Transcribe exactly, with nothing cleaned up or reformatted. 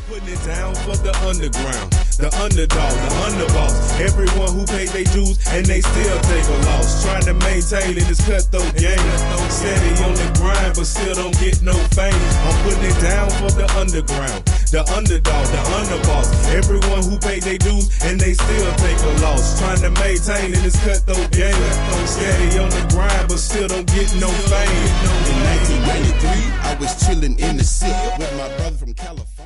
Putting it down for the underground, the underdog, the underboss. Everyone who paid their dues and they still take a loss. Trying to maintain in this cutthroat game. Steady on the grind but still don't get no fame. I'm putting it down for the underground, the underdog, the underboss. Everyone who paid their dues and they still take a loss. Trying to maintain in this cutthroat game. Steady on the grind but still don't get no fame. In nineteen ninety-three, I was chilling in the city with my brother from California.